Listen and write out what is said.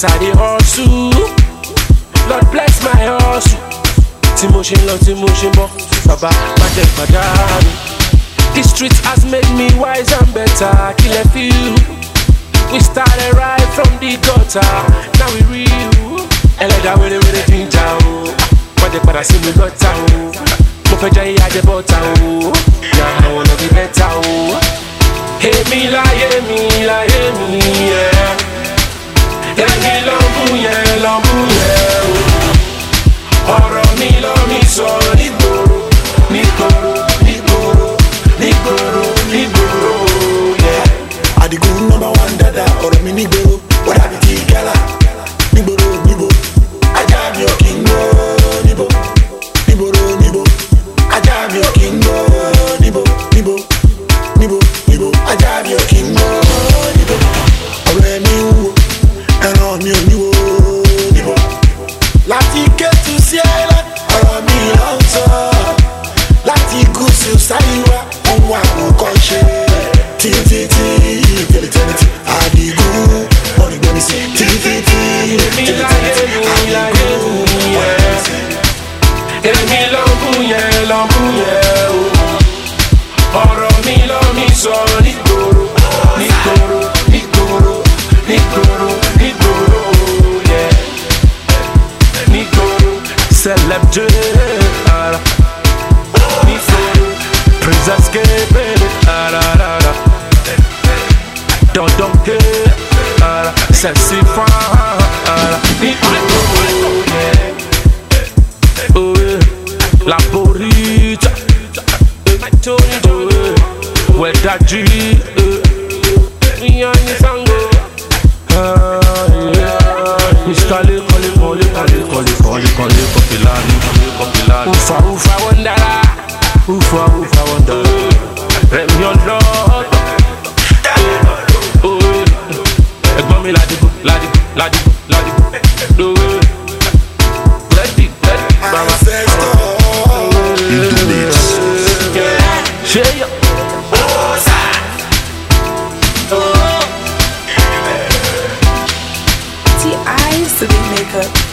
As I dey hustle, Lord bless my hustle. Tí mo ṣe ń lọ, tí mo ṣe ń bọ̀, bàbá má jẹ́ pàdánù. The street has made me wise and better. Kill a few. We started right from the gutter. Now we real. Ẹlẹ́dàá wéré wéré jíjà o. Má jẹ́ padà sí mi gọ́tà o. Mo fẹ́ jẹ́ ìyá jẹ bọ́tà o. Now I wanna be better o. Èmi láyé mi, yeah. Èmi lọ́mú yẹn o. Ọ̀rọ̀ mi lọ́ mi sọ nígboro, yeah. Adigun #1 dada, ọ̀rọ̀ mi nígboro. Wọ́n dàbí ti gálà. Nígboro, ajá mi ò kí ń gbó. Níbo, ajá mi ò kí ń gbó. Níbo, ajá mi ò kí ń gbó. Níbo, ọ̀rẹ́ mi ń wo, ẹran mi ò ní wo. Níbo, láti Kétu sí Island, ọ̀rọ̀ mi ló ń sọ. Láti gúúsù sáyíwá, ohun àwòkọ́ṣe. Títí tẹ̀lẹ̀tẹ̀lẹ̀ Adigun, ọ̀nìgbọ́n mi sí. Títí Èmi láyé mi, èmi lọ́mú yẹn o. Ọ̀rọ̀ mi lọ́ mi sọ nígboro, yeah. Nígboro, Celeb J, nígboro, Princess K, Don't care, sexy fine, nígboro, yeah. Oh yeah, La Borita, where that G, Young Sango, Mr. Lee, Kopilani, Ufa Wondara, Ufa Wondara, Remy on Lord, oh yeah, Egbo mi ladipo, ready, mama. Share your T.I. used to be makeup.